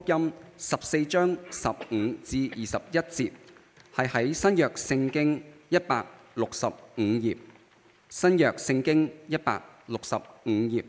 音14章15至21節，係喺新約聖經165頁。新約聖經165頁。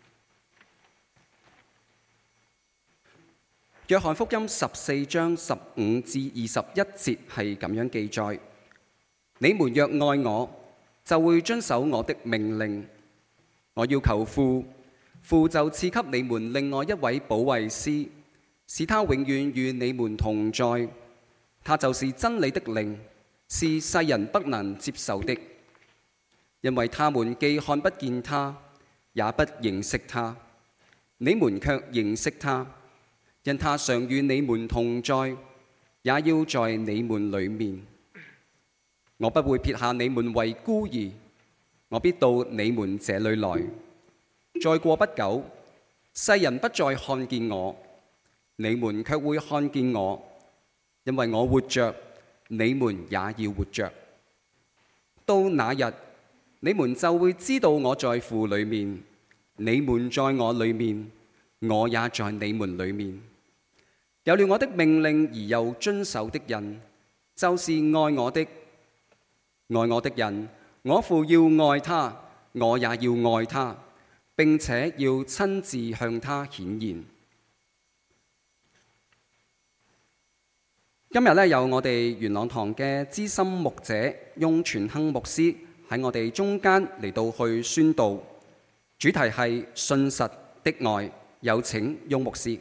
約翰福音14章15至21節係咁樣記載：你們若愛我，就會遵守我的命令。我要求父，父就賜給你們另外一位保惠師，使他永遠與你們同在。他就是真理的靈，是世人不能接受的，因為他們既看不見他，也不認識他。你們卻認識他，因他常與你們同在，也要在你們裡面。我不會撇下你們為孤兒，我必到你們這裡來。再過不久，世人不再看見我，你們卻會看見我，因為我活着，你們也要活着。到那日，你們就會知道我在父裡面，你們在我裡面，我也在你們裡面。有了我的命令而又遵守的人，就是愛我的。愛我的人，我父要愛他，我也要愛他，並且要親自向他顯現。今日有我哋元朗堂嘅資深牧者翁傳亨牧師喺我哋中間嚟到去宣道，主題係信實的愛。有請翁牧師。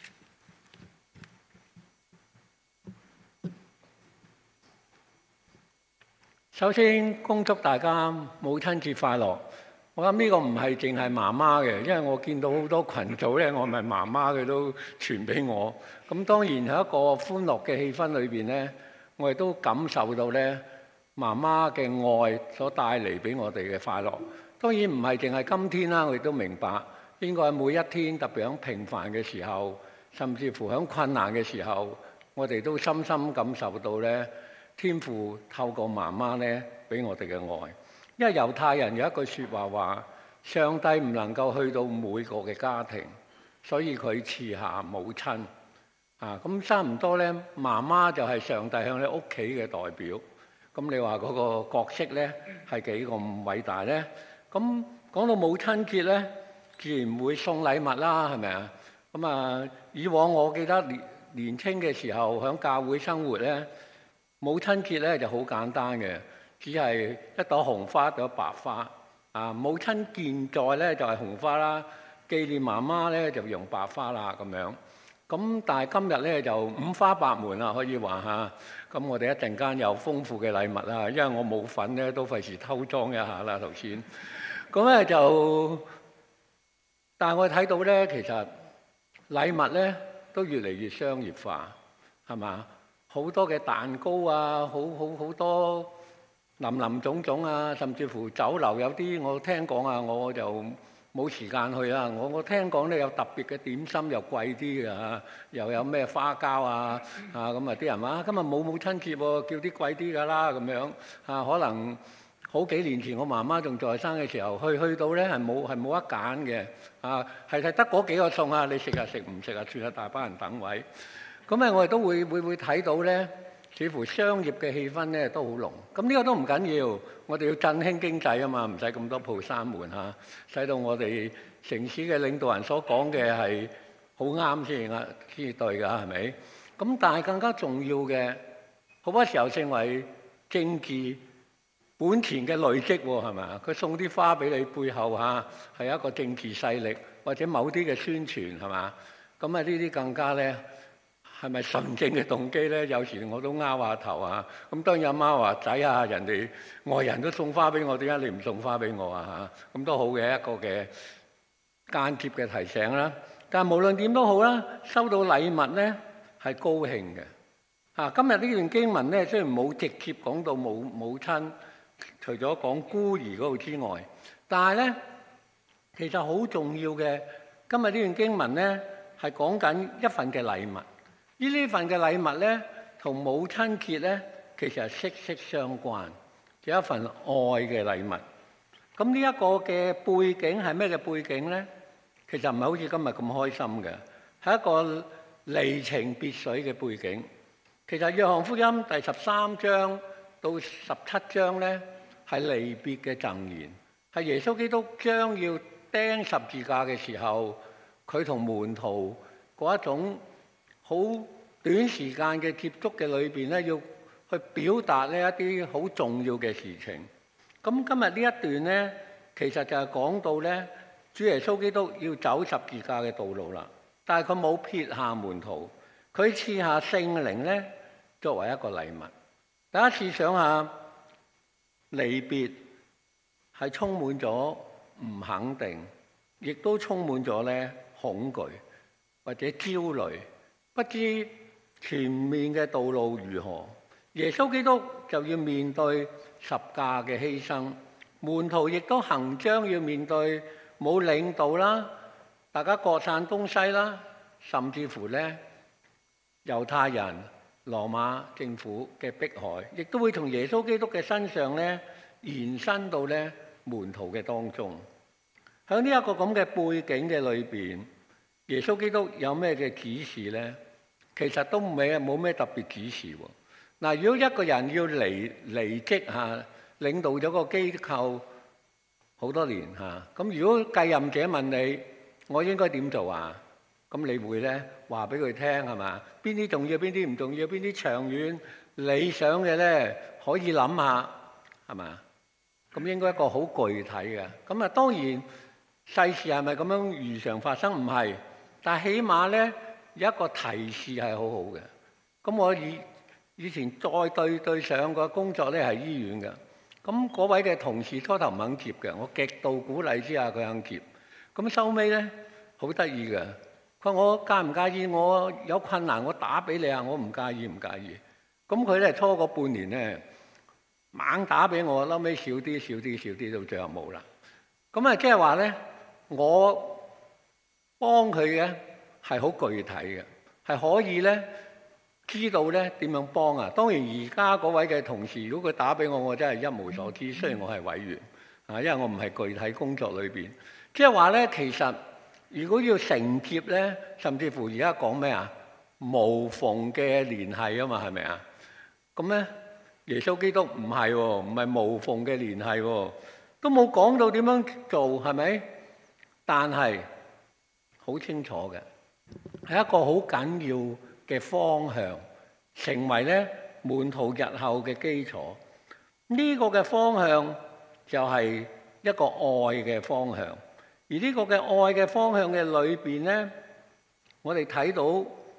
首先恭祝大家母親節快樂。我諗呢個唔係淨係媽媽嘅，因為我見到好多群組咧，我問媽媽佢都傳俾我。咁當然喺一個歡樂嘅氣氛裏邊咧，我亦都感受到咧媽媽嘅愛所帶嚟俾我哋嘅快樂。當然唔係淨係今天啦，我亦都明白應該每一天，特別喺平凡嘅時候，甚至乎喺困難嘅時候，我哋都深深感受到咧天父透過媽媽咧俾我哋嘅愛。因為猶太人有一句説話話，上帝唔能夠去到每個嘅家庭，所以佢賜下母親。咁差唔多咧，媽媽就係上帝向你屋企嘅代表。咁你話嗰個角色咧係幾咁偉大咧？咁講到母親節咧，自然會送禮物啦，係咪啊？咁以往我記得年青嘅時候喺教會生活咧，母親節咧就好簡單嘅。只係一朵紅花，一朵白花。母親健在咧就係紅花啦，紀念媽媽咧就用白花啦咁樣。咁但係今日咧就五花八門啦，可以話嚇。咁我哋一陣間有豐富嘅禮物啦，因為我冇份咧，都費事偷裝一下啦頭先。咁咧就，但係我睇到咧，其實禮物咧都越嚟越商業化，係嘛？好多嘅蛋糕啊，好多。林林總總啊，甚至乎酒樓有啲我聽講啊，我就冇時間去啊。我聽講咧有特別嘅點心又貴啲嘅嚇，又有咩花膠啊咁啊啲人話今日冇母親節喎，叫啲貴啲㗎啦咁樣可能好幾年前我媽媽仲在生嘅時候，去到咧係冇得揀嘅係得嗰幾個餸啊，你食啊食，唔食啊算啦，大班人等位。咁我哋都會睇到咧。似乎商業嘅氣氛咧都好濃，咁呢個都唔緊要，我哋要振興經濟啊嘛，唔使咁多鋪閂門使到我哋城市嘅領導人所講嘅係好啱先對㗎，係咪？咁但係更加重要嘅，好多時候成為政治本錢嘅累積喎，係咪啊？佢送啲花俾你背後係一個政治勢力或者某啲嘅宣傳係嘛？咁呢啲更加咧。係咪純正嘅動機咧？有時我都拗下頭咁當然阿媽話仔人哋外人都送花俾我，點解你唔送花俾我咁都好嘅一個嘅間接嘅提醒啦。但係無論點都好啦，收到禮物咧係高興嘅今日呢段經文咧雖然冇直接講到母親，除咗講孤兒嗰度之外，但係咧其實好重要嘅。今日呢段經文咧係講緊一份嘅禮物。呢份嘅禮物咧，同母親節咧，其實係息息相關，有一份愛嘅禮物。咁呢一個嘅背景係咩嘅背景咧？其實唔係好似今日咁開心嘅，係一個離情別緒嘅背景。其實約翰福音第13章到17章呢，係離別嘅贈言，係耶穌基督將要釘十字架嘅時候，佢同門徒嗰一種好短時間嘅接觸嘅裏邊呢，要去表達呢一啲好重要嘅事情。咁今日呢一段呢，其實就係講到呢，主耶穌基督要走十字架嘅道路啦，但係佢冇撇下門徒，佢賜下聖靈呢作為一個禮物。大家試想下，離別係充滿咗唔肯定，亦都充滿咗呢恐懼或者焦慮，不知前面嘅道路如何。耶穌基督就要面對十架嘅犧牲，門徒亦都行將要面對冇領導啦，大家各散東西啦，甚至乎呢猶太人、羅馬政府嘅迫害，亦都會從耶穌基督嘅身上呢延伸到呢門徒嘅當中。喺呢一個咁嘅背景嘅裏邊，耶穌基督有咩嘅指示呢？其實都冇咩特別指示喎。嗱，如果一個人要離職嚇，領導咗個機構好多年嚇，咁如果繼任者問你，我應該點做啊？咁你會咧話俾佢聽係嘛？邊啲重要，邊啲唔重要，邊啲長遠理想嘅咧可以諗下係嘛？咁應該一個好具體嘅。咁啊當然世事係咪咁樣如常發生？唔係，但係起碼咧有一個提示係好好嘅。咁我以前再對上個工作咧係醫院嘅，咁嗰位嘅同事初頭唔肯接嘅，我極度鼓勵之下佢肯接，咁收尾咧好得意嘅，佢話我介唔介意我有困難我打俾你啊？我唔介意。咁佢咧初嗰半年咧猛打俾我，後尾少啲到最後冇啦。咁啊即係話咧我幫佢嘅係好具體嘅，係可以咧知道咧點樣幫啊！當然而家嗰位嘅同事，如果佢打俾我，我真係一無所知。雖然我係委員啊，因為我唔係具體工作裏邊。即係話咧，其實如果要承接咧，甚至乎而家講咩啊？無縫嘅聯繫啊嘛，係咪啊？咁咧，耶穌基督唔係喎，唔係無縫嘅聯繫喎，都冇講到點樣做，係咪？但係好清楚嘅，係一個好緊要嘅方向，成為咧門徒日後嘅基礎。呢個嘅方向就係一個愛嘅方向。而呢個嘅愛嘅方向嘅裏邊咧，我哋睇到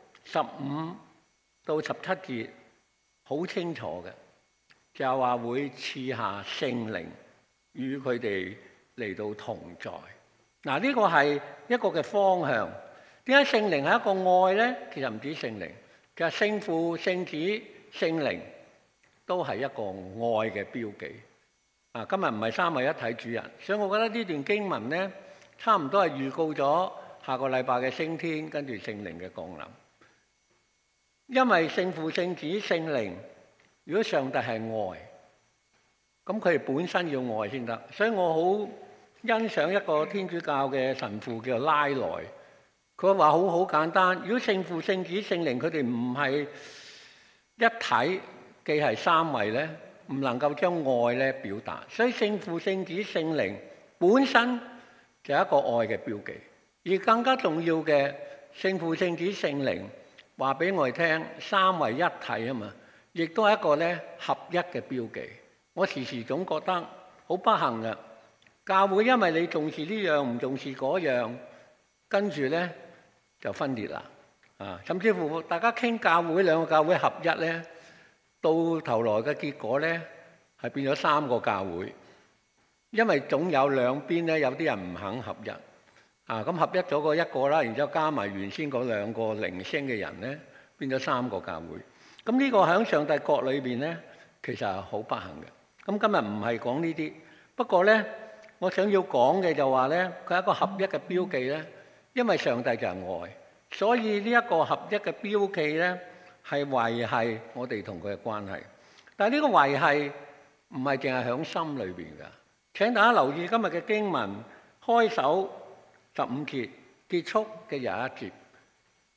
15到17節好清楚嘅，就係話會賜下聖靈與佢哋嚟到同在。嗱，呢個係一個嘅方向。點解聖靈係一個愛呢？其實唔止聖靈，其實聖父、聖子、聖靈都係一個愛嘅標記。啊，今日唔係三位一體主人，所以我覺得呢段經文呢，差唔多係預告咗下個禮拜嘅升天，跟住聖靈嘅降臨。因為聖父、聖子、聖靈，如果上帝係愛，咁佢哋本身要愛先得。所以我好欣賞一個天主教嘅神父叫拉萊。佢話好簡單，如果聖父、聖子、聖靈佢哋唔係一體，既係三位咧，唔能夠將愛咧表達。所以聖父、聖子、聖靈本身就係一個愛嘅標記。而更加重要嘅，聖父、聖子、聖靈話俾我哋聽，三位一體啊嘛，亦都係一個咧合一嘅標記。我時時總覺得好不幸嘅，教會因為你重視呢樣唔重視嗰樣，跟住咧就分裂啦，啊，甚至乎大家傾教會兩個教會合一咧，到頭來嘅結果咧係變咗3個教會，因為總有兩邊咧有啲人唔肯合一，啊，咁合一咗個一個啦，然之後加埋原先嗰2個零星嘅人咧，變咗3個教會。咁呢個喺上帝國裏邊咧，其實係好不幸嘅。咁今日唔係講呢啲，不過咧，我想要講嘅就話咧，佢係一個合一嘅標記咧。因為上帝就係愛，所以呢一個合一嘅標記咧，係維繫我哋同佢嘅關係。但係呢個維繫唔係淨係響心裏邊㗎。請大家留意今日嘅經文開首15節，結束嘅21節，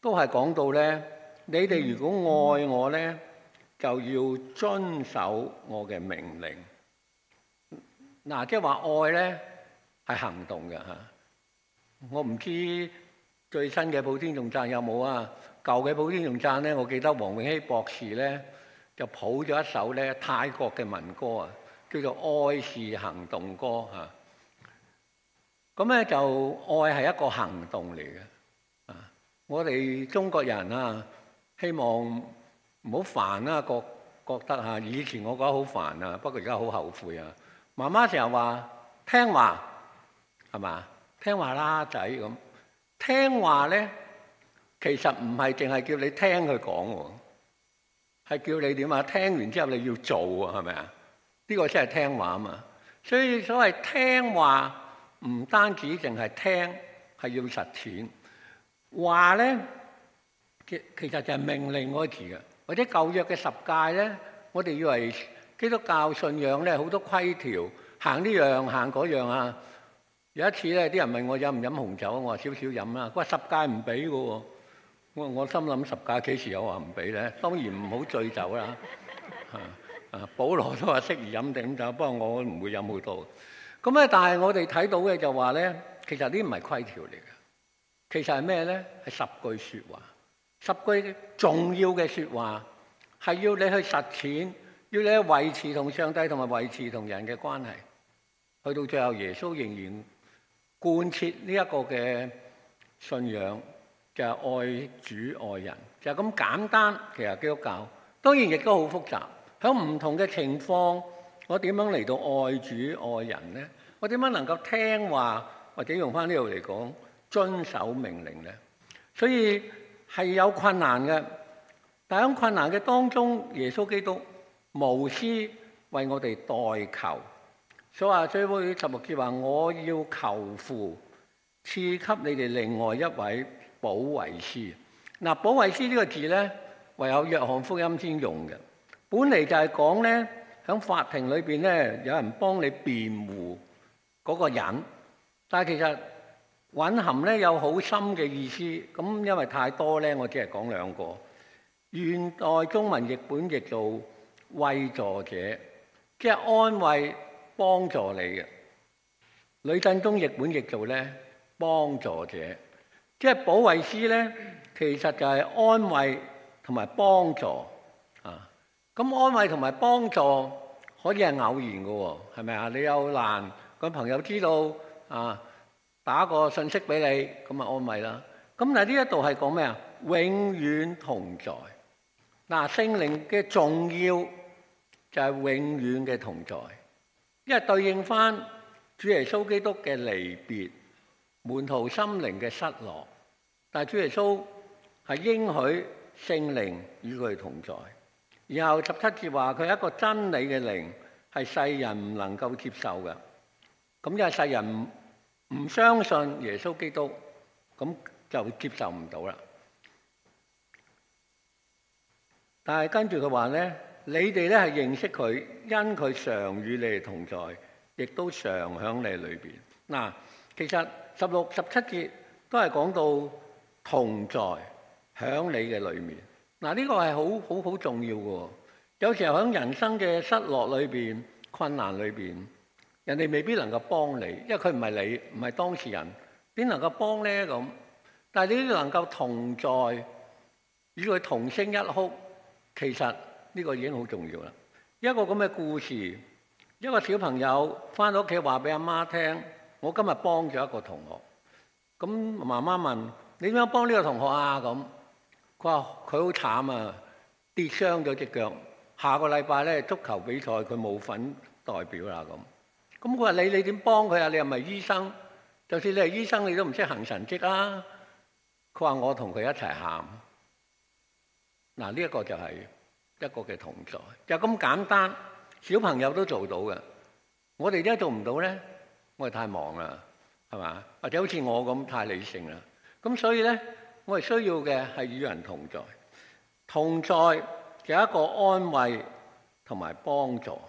都係講到咧，你哋如果愛我咧，就要遵守我嘅命令。嗱，即係話愛咧係行動嘅嚇。我唔知最新嘅普天頌讚有冇啊？舊嘅普天頌讚咧，我記得黃永熙博士咧就譜咗一首咧泰國嘅民歌啊，叫做《愛是行動歌》嚇。咁咧就愛係一個行動嚟嘅啊！我哋中國人啊，希望唔好煩啦，覺得嚇以前我覺得好煩啊，不過而家好後悔啊！媽媽成日話聽話係嘛？聽話啦仔咁，聽話咧其實唔係淨係叫你聽佢講喎，係叫你點啊？聽完之後你要做喎，係咪啊？呢個先係聽話啊嘛！所以所謂聽話唔單止淨係聽，係要實踐。話咧其實就係命令嗰個字嘅，或者舊約嘅十誡咧，我哋以為基督教信仰咧好多規條，行呢樣行嗰樣啊。有一次咧，啲人問我飲唔飲紅酒，我話少少飲啦。佢話十誡唔俾嘅喎，我心諗十誡幾時有話唔俾咧？當然唔好醉酒啦。保羅都話適宜飲定酒，不過我唔會飲好多。咁咧，但係我哋睇到嘅就話咧，其實呢唔係規條嚟嘅，其實係咩咧？係10句説話，10句重要嘅説話，係要你去實踐，要你去維持同上帝同埋維持同人嘅關係。去到最後，耶穌仍然貫徹呢一個嘅信仰，就係愛主愛人，就係咁簡單。其實基督教當然亦都好複雜，喺唔同嘅情況，我點樣嚟到愛主愛人呢？我點樣能夠聽話，或者用翻呢度嚟講遵守命令呢？所以係有困難嘅，但喺困難嘅當中，耶穌基督無私為我哋代求。所以話最尾16節話：我要求父賜給你哋另外一位保惠師。嗱，保惠師呢個字咧，唯有約翰福音先用嘅。本嚟就係講咧，喺法庭裏邊咧，有人幫你辯護嗰個人，但係其實蘊含咧有好深嘅意思。咁因為太多咧，我只係講2個。現代中文譯本譯做慰助者，即係安慰幫助你嘅。呂振中譯本譯做咧幫助者，即係保惠師咧，其實就係安慰同埋幫助啊。咁安慰同埋幫助可以係偶然嘅喎，係咪啊？你有難，個朋友知道啊，打個信息俾你，咁啊安慰啦。咁但係呢一度係講咩啊？永遠同在。嗱，聖靈嘅重要就係永遠嘅同在，因為對應翻主耶穌基督嘅離別、門徒心靈嘅失落，但係主耶穌係應許聖靈與佢同在。然後17節話佢係一個真理嘅靈，係世人唔能夠接受嘅。咁因為世人唔相信耶穌基督，咁就接受唔到啦。但係跟住佢話咧，你哋咧係認識佢，因佢常與你哋同在，亦都常喺你裏邊。嗱，其實16、17節都係講到同在喺你嘅裏面。嗱，呢個係好重要嘅。有時候喺人生嘅失落裏邊、困難裏邊，人哋未必能夠幫你，因為佢唔係你，唔係當事人，點能夠幫咧咁？但係你都能夠同在，與佢同聲一哭，其實呢個已經好重要啦。一個咁嘅故事，一個小朋友翻到屋企話俾阿媽聽：我今日幫咗一個同學。咁媽媽問：你點樣幫呢個同學啊？咁佢話佢好慘啊，跌傷咗隻腳。下個禮拜咧足球比賽佢冇份代表啦咁。咁佢話你點幫佢啊？你係咪醫生？就算你係醫生，你都唔識行神蹟啊！佢話我同佢一齊喊。嗱，呢一個就係一個嘅同在，就咁簡單，小朋友都做到嘅。我哋點解做唔到咧？我哋太忙啦，係嘛？或者好似我咁太理性啦。咁所以咧，我哋需要嘅係與人同在，同在有一個安慰同埋幫助。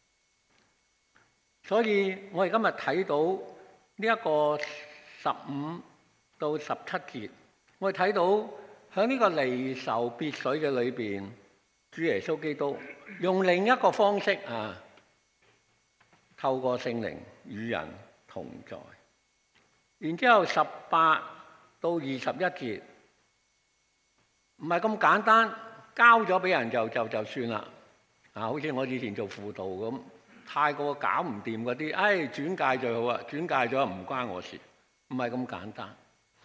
所以我哋今日睇到呢一個15到17節，我哋睇到喺呢個離愁別緒嘅裏邊，主耶穌基督用另一個方式透過聖靈與人同在。然之後18到21節唔係咁簡單，交咗俾人就算啦。好似我以前做輔導咁，太過搞唔掂嗰啲，轉介最好啊，轉介咗唔關我事，唔係咁簡單。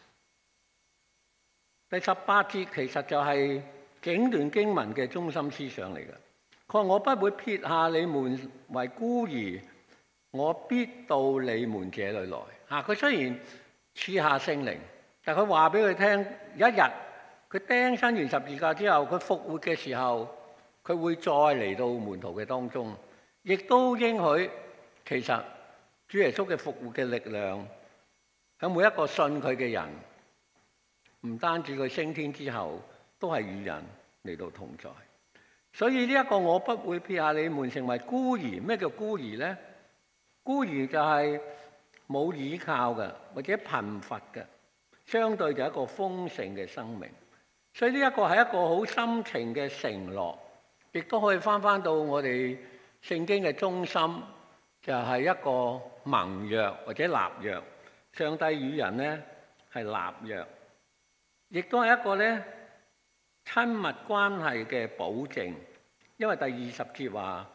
第18節其實就係整段經文嘅中心思想嚟嘅。佢話：我不會撇下你們為孤兒，我必到你們這裏來。佢雖然賜下聖靈，但佢話俾佢聽，有一日佢釘身完十字架之後，佢復活嘅時候，佢會再嚟到門徒嘅當中，亦都應許其實主耶穌嘅復活嘅力量，喺每一個信佢嘅人，唔單止佢升天之後，都係與人嚟到同在。所以呢一個我不會撇下你們成為孤兒。咩叫孤兒呢？孤兒就係冇依靠嘅，或者貧乏嘅，相對就係一個豐盛嘅生命。所以呢一個係一個好深情嘅承諾，亦都可以翻到我哋聖經嘅中心，就係一個盟約或者立約。上帝與人呢係立約，亦都係一個呢親密關係嘅保證。因為第20節話：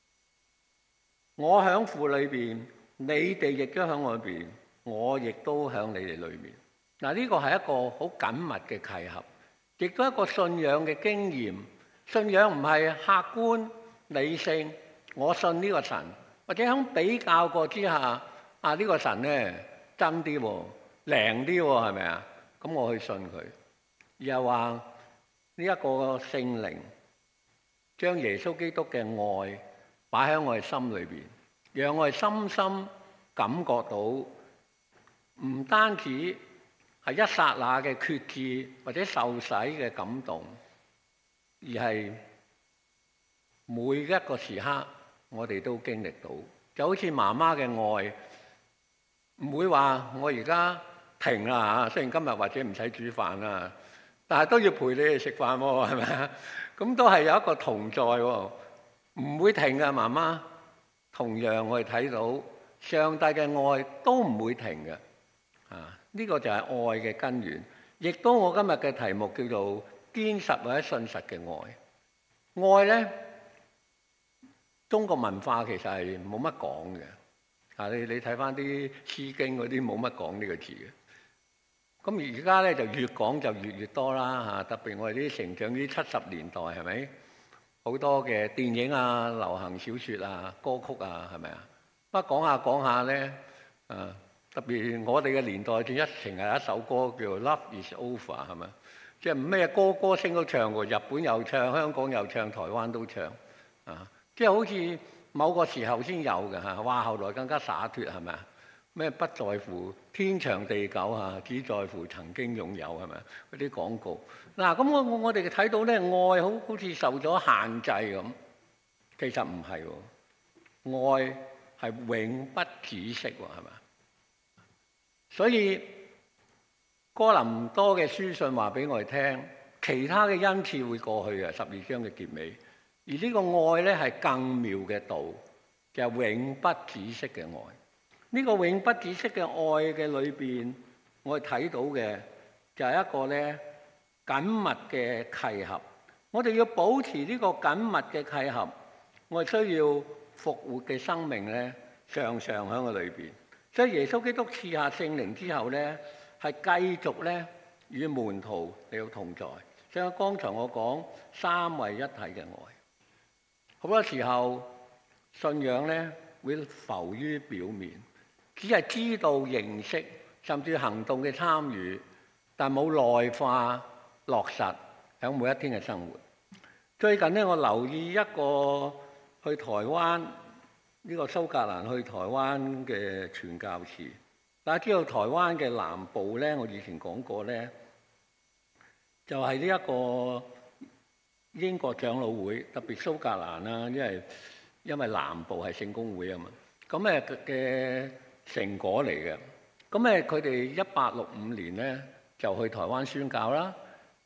我喺父裏邊，你哋亦都喺我裏邊，我亦都喺你哋裏面。嗱，呢個係一個好緊密嘅契合，亦都係一個信仰嘅經驗。信仰唔係客觀理性，我信呢個神，或者喺比較過之下，呢個神呢真啲喎，靈啲喎，係咪啊？咁我去信佢。而係話呢一個聖靈將耶穌基督嘅愛擺喺我哋心裏邊，讓我哋深深感覺到，唔單止係一剎那嘅決志或者受洗嘅感動，而係每一個時刻我哋都經歷到，就好似媽媽嘅愛，唔會話我而家停啦嚇，雖然今日或者唔使煮飯啦，但係都要陪你哋食飯喎，係咪啊？咁都係有一個同在喎，唔會停嘅媽媽。同樣我哋睇到上帝嘅愛都唔會停嘅，呢個就係愛嘅根源。亦都我今日嘅題目叫做堅實或者信實嘅愛。愛呢，中國文化其實係冇乜講嘅，你睇翻啲詩經嗰啲冇乜講呢個字嘅。咁而家咧就越講就越多啦嚇，特別我哋啲成長於70年代係咪？好多嘅電影啊、流行小説啊、歌曲啊係咪啊？不過講下咧，特別我哋嘅年代就一成係一首歌叫做《Love Is Over》係咪？即係咩歌星都唱過，日本又唱，香港又唱，台灣都唱即係好似某個時候先有嘅嚇，哇！後來更加灑脱係咪啊？咩不在乎天長地久只在乎曾經擁有係咪？嗰啲廣告咁我哋睇到咧，愛好似受咗限制咁，其實唔係喎，愛係永不止息喎，係咪？所以哥林多嘅書信話俾我哋聽，其他嘅恩賜會過去嘅，12章嘅結尾，而呢個愛咧係更妙嘅道，就係永不止息嘅愛。呢個永不止息嘅愛嘅裏邊，我哋睇到嘅就係一個咧緊密嘅契合。我哋要保持呢個緊密嘅契合，我哋需要復活嘅生命咧，常常喺個裏邊。所以耶穌基督賜下聖靈之後咧，係繼續咧與門徒嚟到同在。所以剛才我講三位一體嘅愛，好多時候信仰咧會浮於表面。只係知道認識，甚至行動嘅參與，但冇內化落實喺每一天嘅生活。最近咧，我留意一個去台灣呢個蘇格蘭去台灣嘅傳教士。大家知道台灣嘅南部咧，我以前講過咧，就係呢一個英國長老會，特別蘇格蘭啦，因為南部係聖公會啊嘛。咁嘅成果嚟嘅，咁佢哋1865年咧就去台灣宣教啦。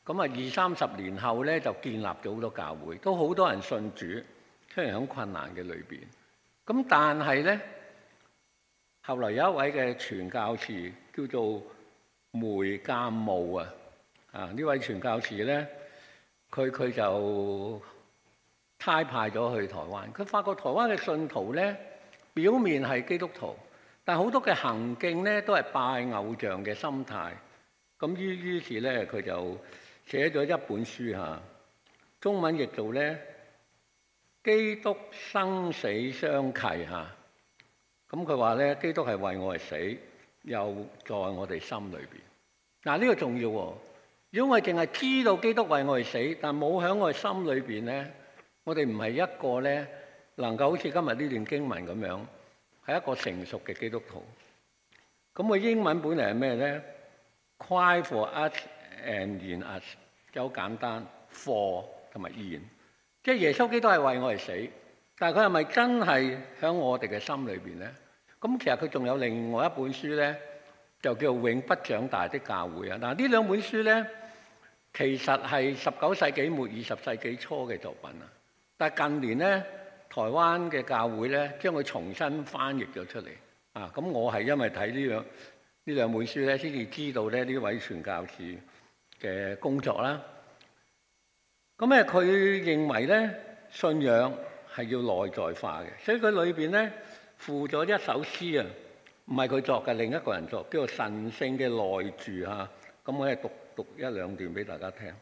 咁啊，20-30年後咧就建立咗好多教會，都好多人信主，雖然喺困難嘅裏邊。咁但係咧，後來有一位嘅傳教士叫做梅鑑慕啊，呢位傳教士咧，佢就差派咗去台灣。佢發覺台灣嘅信徒咧，表面係基督徒，但好多嘅行徑咧都係拜偶像嘅心態。咁於是咧，佢就寫咗一本書嚇，中文譯做咧基督生死相契嚇。咁佢話咧，基督係為我哋死，又在我哋心裏邊。嗱，呢個重要喎。如果我哋淨係知道基督為我哋死，但冇喺我哋心裏邊咧，我哋唔係一個咧能夠好似今日呢段經文咁樣，係一個成熟嘅基督徒。咁個英文本嚟係咩咧？Cry for us and in us， 就好簡單 ，for 同埋 in， 即係耶穌基督係為我哋死，但係佢係咪真係喺我哋嘅心裏邊咧？咁其實佢仲有另外一本書咧，就叫《永不長大的教會》啊。嗱，呢兩本書咧，其實係19世紀末20世紀初嘅作品啊。但係近年咧，台灣嘅教會咧將佢重新翻譯咗出嚟啊。咁我係因為睇呢兩本書咧，先至知道咧呢位傳教士嘅工作啦。咁咧，佢認為咧信仰係要內在化嘅，所以佢裏邊咧附咗一首詩啊，唔係佢作嘅，另一個人作，叫做《神聖嘅內住》嚇。咁我係讀一兩段俾大家聽。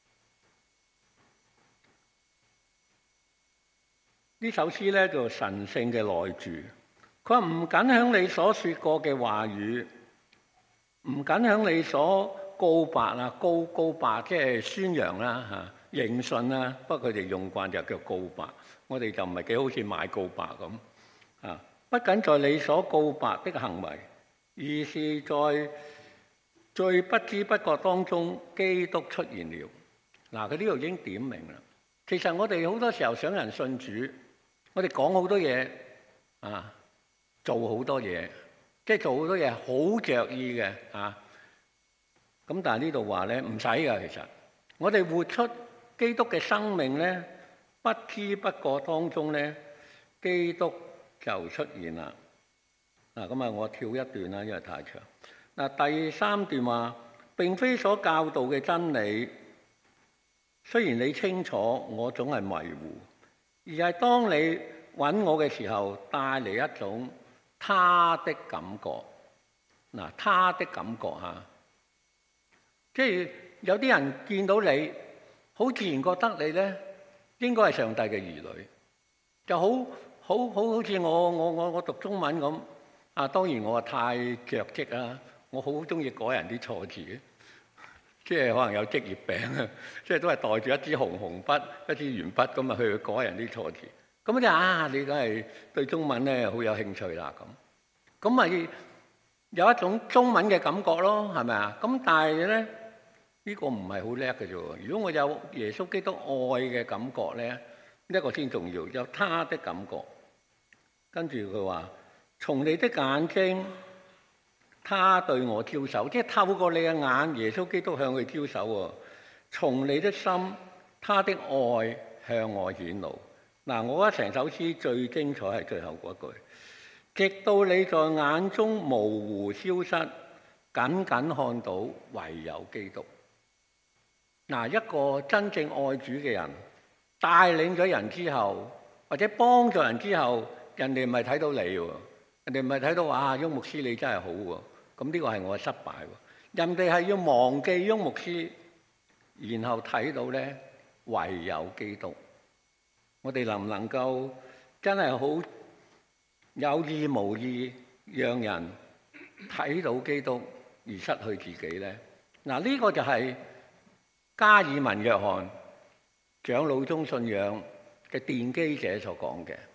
呢首詩咧叫做《神聖嘅內住》。佢話唔僅響你所說過嘅話語，唔僅響你所告白啊，告白即係宣揚啦嚇，認信啦。不過佢哋用慣就叫告白，我哋就唔係幾好似買告白咁啊。不僅在你所告白的行為，而是在最不知不覺當中，基督出現了。嗱，佢呢度已經點明啦。其實我哋好多時候想人信主，我哋講好多嘢啊，做好多嘢，即係做好多嘢好着意嘅啊。咁但係呢度話咧唔使㗎，其實我哋活出基督嘅生命咧，不知不覺當中咧，基督就出現啦。嗱，咁啊，我跳一段啦，因為太長。嗱，第3段話並非所教導嘅真理，雖然你清楚，我總係迷糊，而係當你揾我嘅時候，帶嚟一種他的感覺。嗱，他的感覺嚇，即係有啲人見到你，好自然覺得你咧應該係上帝嘅兒女，就好似我讀中文咁啊。當然我太着跡啦，我好中意改人啲錯字，即係可能有職業病啊，即係都係帶住一支紅筆、一支鉛筆咁啊去改人啲錯字。咁就你梗係對中文咧好有興趣啦咁咪有一種中文嘅感覺咯，係咪啊？咁但係咧呢個唔係好叻嘅啫。如果我有耶穌基督愛嘅感覺咧，呢個先重要，有他的感覺。跟住佢話：從你的眼睛，他對我招手，即係透過你嘅眼，耶穌基督向佢招手喎。從你的心，他的愛向我顯露。嗱，我覺得成首詩最精彩係最後嗰句，直到你在眼中模糊消失，僅僅看到唯有基督。嗱，一個真正愛主嘅人，帶領咗人之後，或者幫助人之後，人哋唔係睇到你喎，人哋唔係睇到話翁牧師你真係好喎，咁呢個係我嘅失敗喎。人哋係要忘記翁牧師，然後睇到咧唯有基督。我哋能唔能夠真係好有意無意讓人睇到基督而失去自己咧？嗱，呢個就係加爾文約翰長老宗信仰嘅奠基者所講嘅，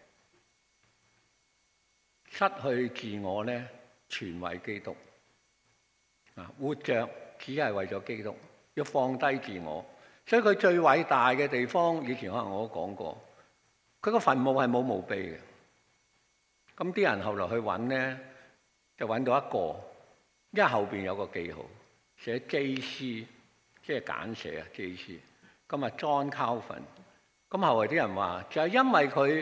失去自我咧，全為基督。活着只係為咗基督，要放低自我。所以佢最偉大嘅地方，以前可能我都講過，佢個墳墓係冇墓碑嘅。咁啲人後來去揾咧，就揾到一個，因為後邊有個記號寫 J.C. 即係簡寫啊 J.C. 咁啊 John Calvin。咁後來啲人話就係因為佢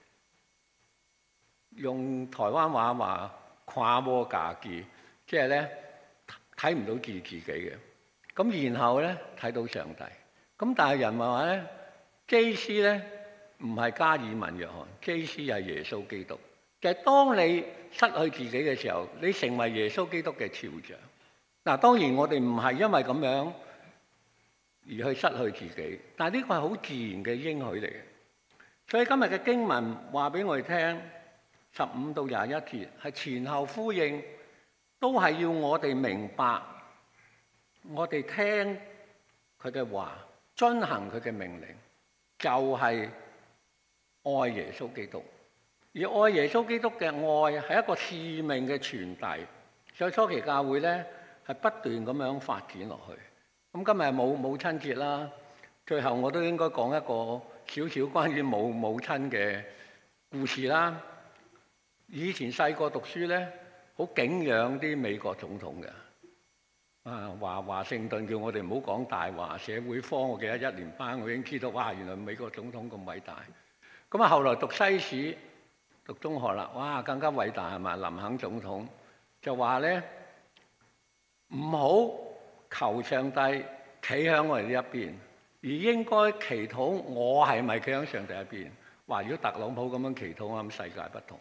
用台灣話跨窩架記，即係咧睇唔到自己嘅。咁然後咧睇到上帝。咁但係人話咧 J.C. 咧唔係加爾文約翰 ，J.C. 係耶穌基督。就係當你失去自己嘅時候，你成為耶穌基督嘅肖像。嗱，當然我哋唔係因為咁樣而去失去自己，但係呢個係好自然嘅應許嚟嘅。所以今日嘅經文話俾我哋聽，15到21節係前後呼應，都係要我哋明白，我哋聽佢嘅話，遵行佢嘅命令，就係愛耶穌基督。而愛耶穌基督嘅愛係一個使命嘅傳遞，所以初期教會咧係不斷咁樣發展落去。咁今日母親節啦，最後我都應該講一個少少關於母親嘅故事啦。以前細個讀書咧，好敬仰啲美國總統嘅，華盛頓叫我哋唔好講大話，社會科我記得1年班我已經知道，哇！原來美國總統咁偉大。咁啊，後來讀西史。讀中學啦，哇，更加偉大係咪？林肯總統就話咧，唔好求上帝企喺我哋呢一邊，而應該祈禱我係咪企喺上帝一邊？話如果特朗普咁樣祈禱，咁世界不同。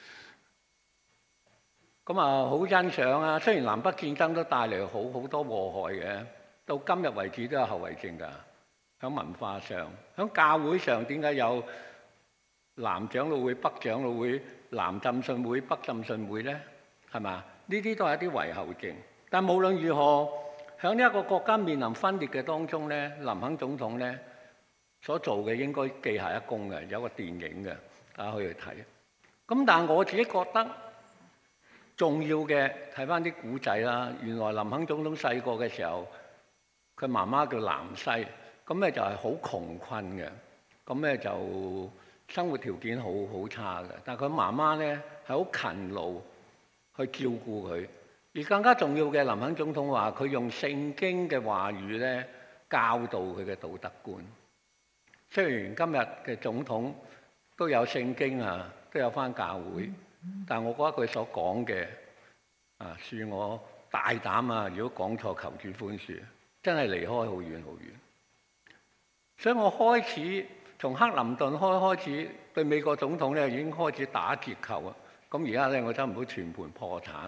咁啊，好欣賞啊！雖然南北戰爭都帶嚟好多禍害嘅，到今日為止都有後遺症㗎。喺文化上，喺教會上，點解有南長老會、北長老會、南浸信會、北浸信會咧？係嘛？呢啲都係一啲遺後症。但無論如何，喺呢一個國家面臨分裂嘅當中咧，林肯總統咧所做嘅應該記下一功嘅，有個電影嘅，大家可以去睇。咁但係我自己覺得重要嘅，睇翻啲古仔啦。原來林肯總統細個嘅時候，佢媽媽叫南西，咁咧就係好窮困嘅，咁咧就生活條件好差嘅，但係佢媽媽咧係好勤勞去照顧佢，而更加重要嘅，林肯總統話佢用聖經嘅話語咧教導佢嘅道德觀。雖然今日嘅總統都有聖經啊，都有返教會，但係我覺得佢所講嘅恕我大膽啊！如果講錯，求主寬恕，真係離開好遠好遠。所以我開始。從克林頓開始對美國總統咧已經開始打折扣啊！咁而家咧我差唔多全盤破產。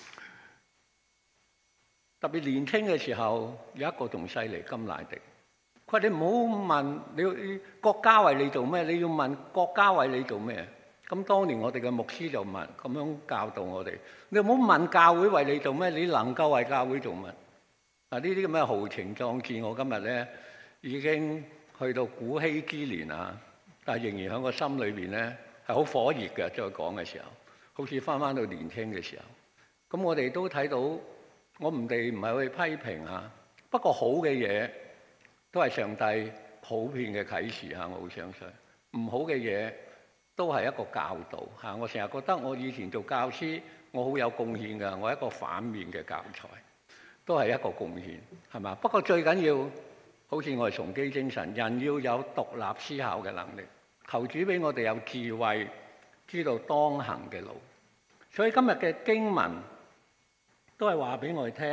特別年青嘅時候有一個仲犀利，甘迺迪。佢話你唔好問你國家為你做咩，你要問國家為你做咩。咁當年我哋嘅牧師就問咁樣教導我哋：你唔好問教會為你做咩，你能夠為教會做乜？呢啲咁嘅豪情壯志，我今日咧已經去到古稀之年啊！但係仍然喺個心裏邊咧係好火熱嘅。再講嘅時候，好似翻到年輕嘅時候。咁我哋都睇到，我唔係去批評啊。不過好嘅嘢都係上帝普遍嘅啟示嚇，我好相信。唔好嘅嘢都係一個教導嚇。我成日覺得我以前做教師，我好有貢獻㗎。我係一個反面嘅教材，都係一個貢獻，係嘛？不過最緊要。好似我哋崇基精神，人要有獨立思考嘅能力，求主俾我哋有智慧，知道當行嘅路。所以今日嘅經文都係話俾我哋聽，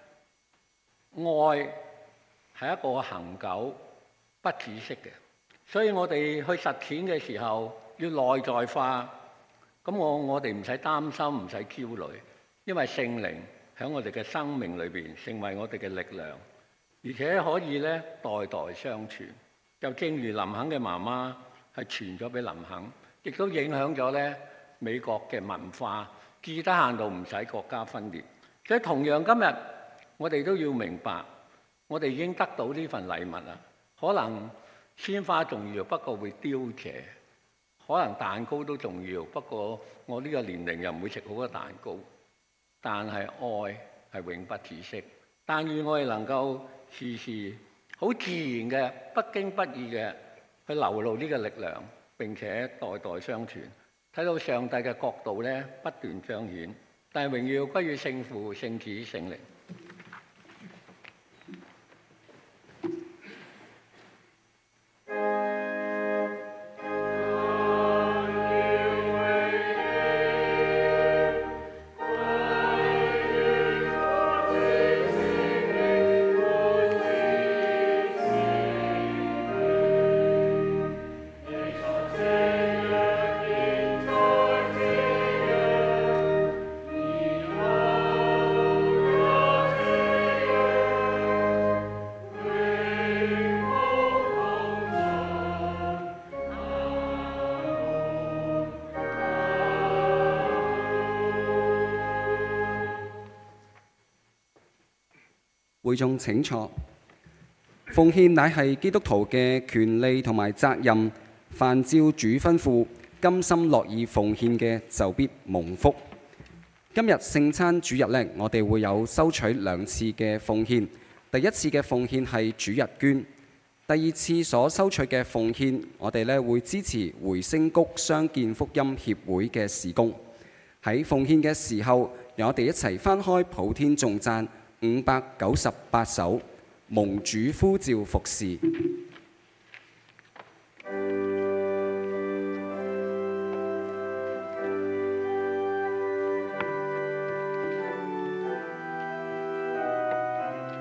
愛係一個恆久不止息嘅。所以我哋去實踐嘅時候要內在化。咁我哋唔使擔心，唔使焦慮，因為聖靈喺我哋嘅生命裏邊成為我哋嘅力量。而且可以咧代代相傳，就正如林肯嘅媽媽係傳咗俾林肯，亦都影響咗咧美國嘅文化，至得限度唔使國家分裂。所以同樣今日我哋都要明白，我哋已經得到呢份禮物啦。可能鮮花重要，不過會凋謝；可能蛋糕都重要，不過我呢個年齡又唔會食好多蛋糕。但係愛係永不止息。但願我哋能夠時時好自然嘅、不經不意嘅去流露呢個力量，並且代代相傳，睇到上帝嘅國度咧不斷彰顯。但係榮耀歸於聖父、聖子、聖靈。 會眾請坐。奉獻乃係基督徒嘅權利同埋責任，凡照主吩咐，甘心樂意奉獻嘅就必蒙福。今日聖餐主日呢，我哋會有收取2次嘅奉獻。第一次嘅奉獻係主日捐，第二次所收取嘅奉獻，我哋呢會支持回聲谷傷健福音協會嘅事工。喺奉獻嘅時候，讓我哋一齊翻開普天頌讚598首，蒙主呼召服侍。